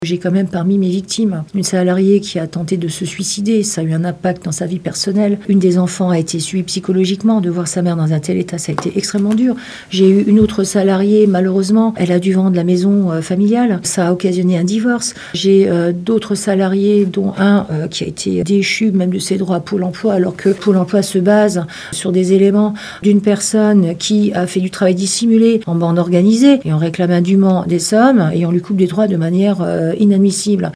J'ai quand même parmi mes victimes une salariée qui a tenté de se suicider, ça a eu un impact dans sa vie personnelle. Une des enfants a été suivie psychologiquement, de voir sa mère dans un tel état, ça a été extrêmement dur. J'ai eu une autre salariée, malheureusement, elle a dû vendre la maison familiale, ça a occasionné un divorce. J'ai d'autres salariés, dont un qui a été déchu même de ses droits à Pôle emploi, alors que Pôle emploi se base sur des éléments d'une personne qui a fait du travail dissimulé en bande organisée, et on réclame indûment des sommes, et on lui coupe des droits de manière inadmissible.